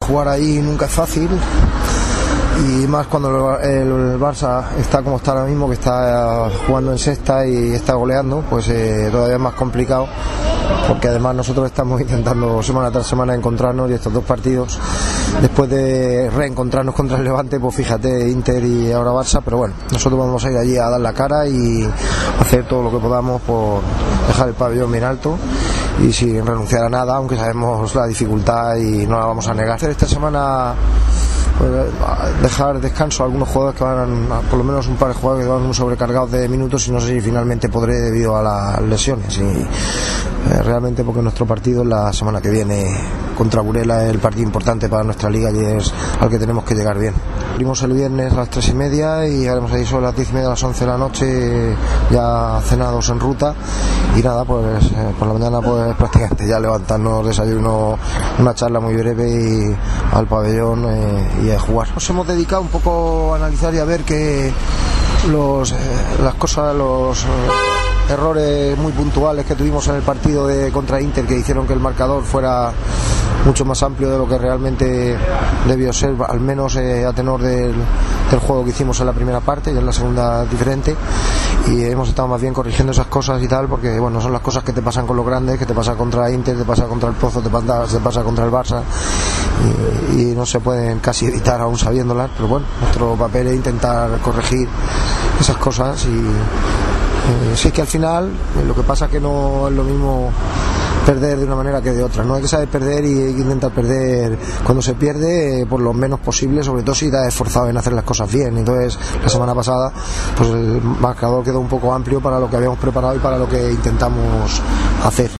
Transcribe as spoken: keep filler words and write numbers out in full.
jugar ahí nunca es fácil, y más cuando el Barça está como está ahora mismo, que está jugando en sexta y está goleando, pues eh, todavía es más complicado, porque además nosotros estamos intentando semana tras semana encontrarnos, y estos dos partidos, después de reencontrarnos contra el Levante, pues fíjate, Inter y ahora Barça, pero bueno, nosotros vamos a ir allí a dar la cara y hacer todo lo que podamos por dejar el pabellón bien alto y sin renunciar a nada, aunque sabemos la dificultad y no la vamos a negar. Esta semana pues, dejar descanso a algunos jugadores que van, por lo menos un par de jugadores que van muy sobrecargados de minutos, y no sé si finalmente podré debido a las lesiones, y eh, realmente porque nuestro partido la semana que viene contra Burela es el partido importante para nuestra liga y es al que tenemos que llegar bien. Abrimos el viernes a las tres y media y haremos ahí sobre las diez y media a las once de la noche, ya cenados en ruta, y nada, pues eh, por la mañana pues prácticamente ya levantarnos, desayuno, una charla muy breve y al pabellón eh, y a jugar. Nos hemos dedicado un poco a analizar y a ver que los, eh, las cosas, los eh, errores muy puntuales que tuvimos en el partido de contra Inter, que hicieron que el marcador fuera mucho más amplio de lo que realmente debió ser, al menos eh, a tenor del, del juego que hicimos en la primera parte, y en la segunda diferente, y hemos estado más bien corrigiendo esas cosas y tal, porque bueno, son las cosas que te pasan con los grandes, que te pasa contra Inter, te pasa contra el Pozo, te pasa, te pasa contra el Barça, y, y no se pueden casi evitar aún sabiéndolas, pero bueno, nuestro papel es intentar corregir esas cosas, y eh, sí que al final eh, lo que pasa es que no es lo mismo perder de una manera que de otra, no hay que saber perder, y hay que intentar perder cuando se pierde eh, por lo menos posible, sobre todo si te has esforzado en hacer las cosas bien. Entonces la semana pasada pues el marcador quedó un poco amplio para lo que habíamos preparado y para lo que intentamos hacer.